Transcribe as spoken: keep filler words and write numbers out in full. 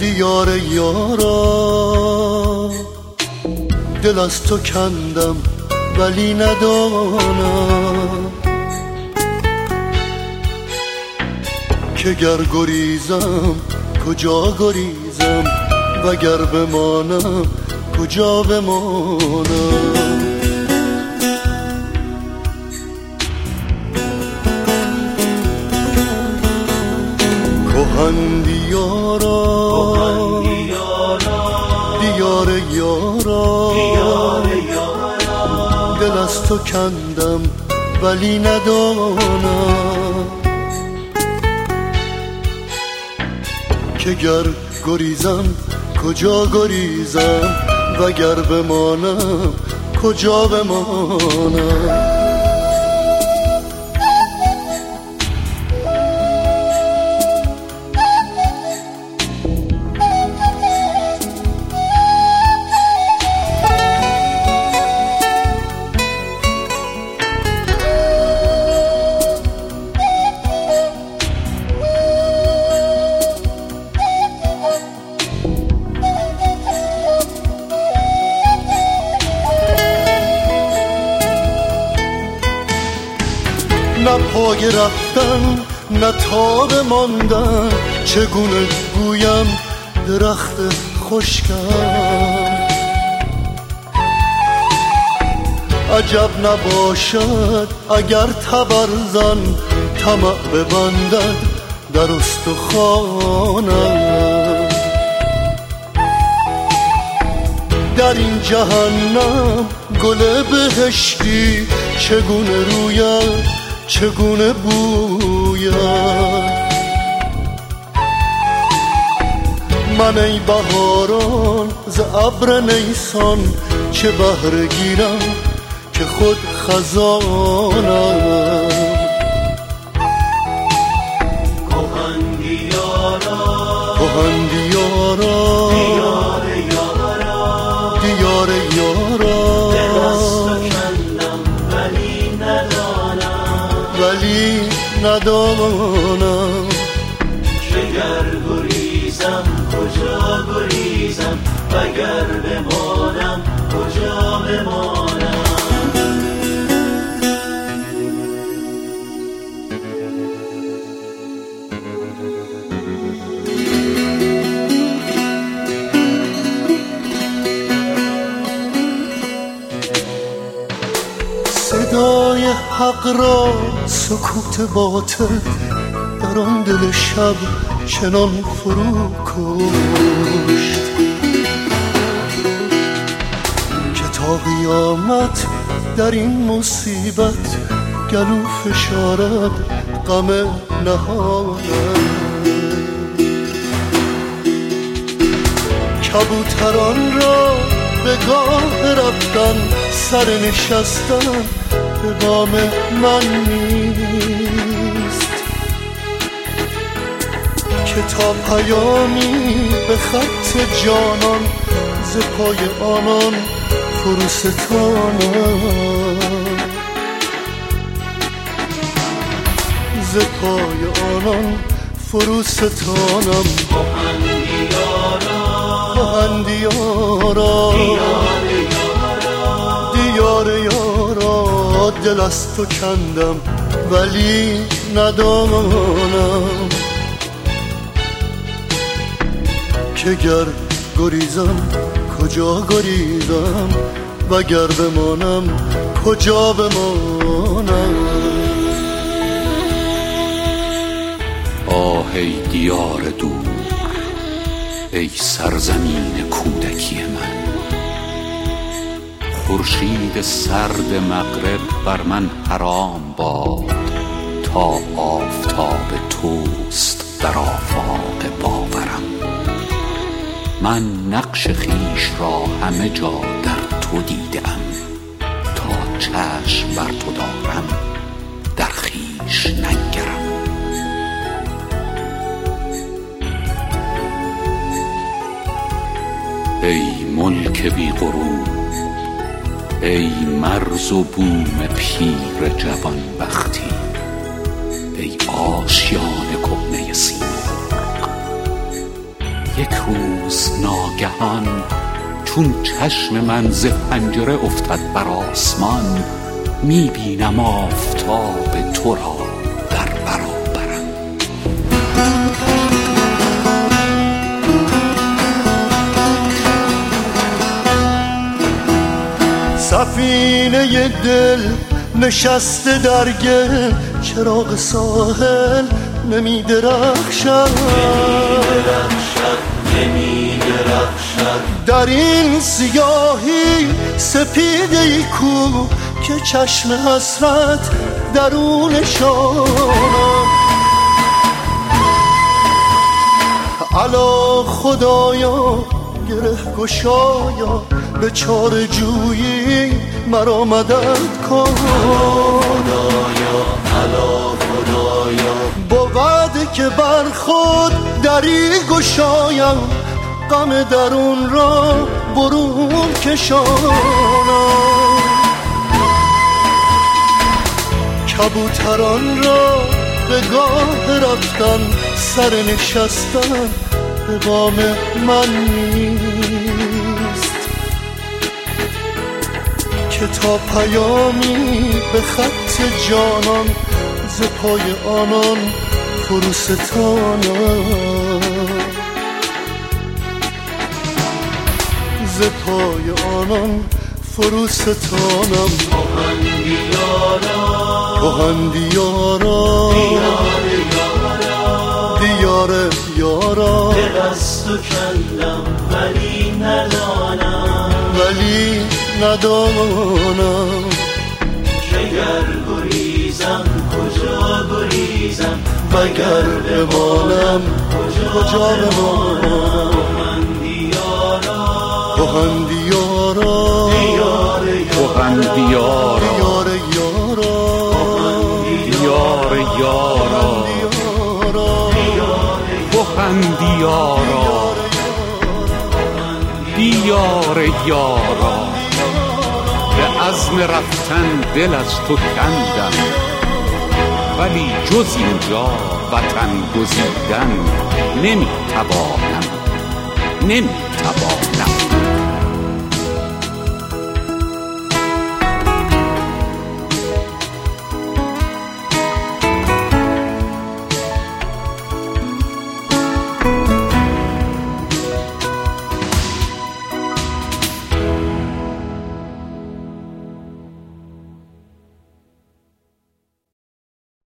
دیار یارا دل از تو کندم ولی ندانم که گر گریزم کجا گریزم وگر بمانم کجا بمانم. کهن دیارا دیار یارا دل از تو کندم ولی ندانم که گر گریزم کجا گریزم وگر بمانم کجا بمانم. نه پای رفتن نه تاب ماندن چگونه گویم درخت خشکم. عجب نباشد اگر تبرزن طمع ببندد در استخوانم. در این جهنم گل بهشتی چگونه روید چگونه بوید. من ای بهاران ز ابر نیسان چه بهره گیرم که خود خزانم. کهن دیارا کهن دیارا دیار یارا دیار یارا دل از تو کندم ولی ندانم ولی ندانم که گر گریزم کجا گریزم وگر بمانم کجا بمانم. صدای حق را سکوت باطل در آن دل شب چنان فرو کشت که تا قیامت در این مصیبت گلو فشارد غم نهانم. کبوتران را به گاه رفتن سر نشستن به بام من نیست که تا پیامی به خط جانان ز پای آنان فرو ستانم. ز پای آنان فرو ستانم. کهن دیارا کهن دیارا دیار یارا دل از تو کندم ولی ندانم که گر گریزم کجا گریزم وگر بمانم کجا بمانم. آه ای دیار دور ای سرزمین کودکی من. خورشید سرد مغرب بر من حرام باد تا آفتاب توست در آفاق باورم. من نقش خیش را همه جا در تو دیدم تا چشم بر تو دارم در خیش ننگرم. ای ملک بی غرور ای مرز و بوم پیر جوان بختی ای آشیان کهنه سیمرغ. یک روز ناگهان چون چشم من ز پنجره افتد بر آسمان، میبینم آفتاب تو را در برابرم. سفینه دل نشسته در گل، چراغ ساحل نمی درخشد، نمی درخشد. در این سیاهی سپیده ای کو که چشم حسرت درونشانم. الا خدایا گره گشایا، به چاره جویی مرا مدد کن. خدایا الا خدایا، بود که بر خود دری گشایم، غم درون را برون کشانم. کبوتران را به گاه رفتن، سر نشستن به بام من نیست، که تا پیامی به خط جانان ز پای آنان فروستانم. ز پای آنان فروستانم. کهندیارا دیار یارا، دل از تو کندم ولی ندانم، ولی ندانم. جگر گریزم کجا گریزم، مگر بمانم کجا بمانم. کهندیارا دیار کهندیارا دیار یارا، دیار یارا، کهندیارا دیار یارا. به عزم رفتن دل از تو کندم، ولی جز اینجا وطن گزیدن نمی توانم، نمی توانم.